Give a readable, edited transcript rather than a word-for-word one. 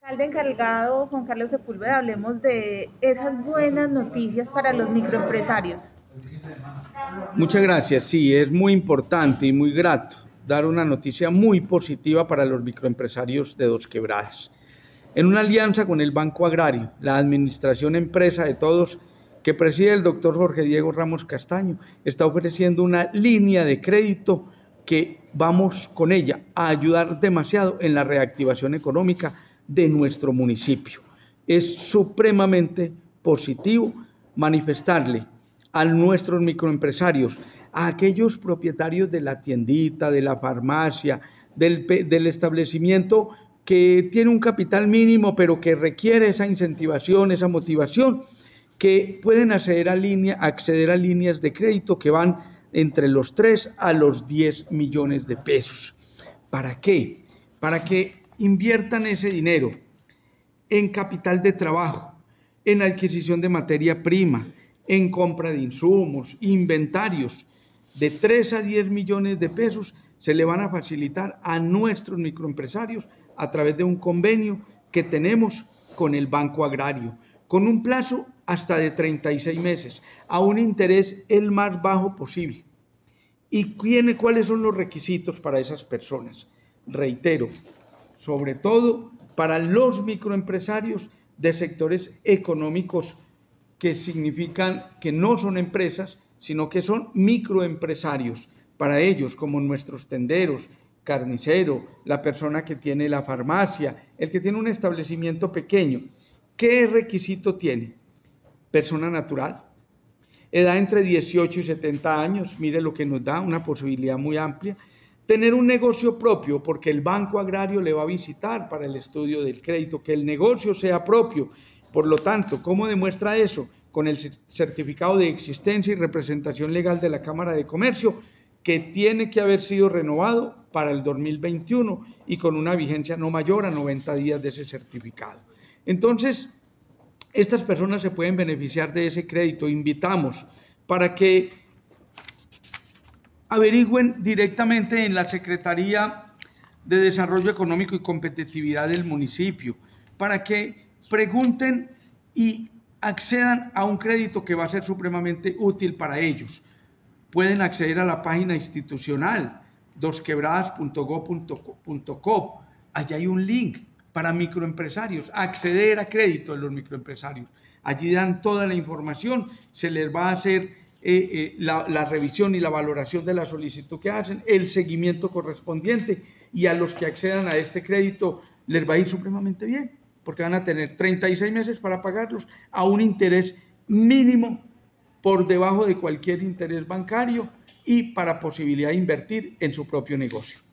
Alcalde encargado Juan Carlos Sepúlveda, hablemos de esas buenas noticias para los microempresarios. Muchas gracias. Sí, es muy importante y muy grato dar una noticia muy positiva para los microempresarios de Dos Quebradas. En una alianza con el Banco Agrario, la Administración Empresa de Todos, que preside el doctor Jorge Diego Ramos Castaño, está ofreciendo una línea de crédito que vamos con ella a ayudar demasiado en la reactivación económica de nuestro municipio. Es supremamente positivo manifestarle a nuestros microempresarios, a aquellos propietarios de la tiendita, de la farmacia, del establecimiento que tiene un capital mínimo, pero que requiere esa incentivación, esa motivación, que pueden acceder a líneas de crédito que van entre los 3 a los 10 millones de pesos. ¿Para qué? Para que inviertan ese dinero en capital de trabajo, en adquisición de materia prima, en compra de insumos, inventarios. De 3 a 10 millones de pesos se le van a facilitar a nuestros microempresarios a través de un convenio que tenemos con el Banco Agrario, con un plazo hasta de 36 meses, a un interés el más bajo posible. ¿Y cuáles son los requisitos para esas personas? Reitero, sobre todo para los microempresarios de sectores económicos que significan que no son empresas, sino que son microempresarios. Para ellos, como nuestros tenderos, carnicero, la persona que tiene la farmacia, el que tiene un establecimiento pequeño. ¿Qué requisito tiene? Persona natural, edad entre 18 y 70 años, mire lo que nos da, una posibilidad muy amplia. Tener un negocio propio, porque el Banco Agrario le va a visitar para el estudio del crédito, que el negocio sea propio. Por lo tanto, ¿cómo demuestra eso? Con el certificado de existencia y representación legal de la Cámara de Comercio, que tiene que haber sido renovado para el 2021 y con una vigencia no mayor a 90 días de ese certificado. Entonces, estas personas se pueden beneficiar de ese crédito. Invitamos para que averigüen directamente en la Secretaría de Desarrollo Económico y Competitividad del municipio, para que pregunten y accedan a un crédito que va a ser supremamente útil para ellos. Pueden acceder a la página institucional dosquebradas.go.co. Allí hay un link para microempresarios, acceder a crédito de los microempresarios. Allí dan toda la información, se les va a hacer la revisión y la valoración de la solicitud que hacen, el seguimiento correspondiente, y a los que accedan a este crédito les va a ir supremamente bien, porque van a tener 36 meses para pagarlos a un interés mínimo por debajo de cualquier interés bancario y para posibilidad de invertir en su propio negocio.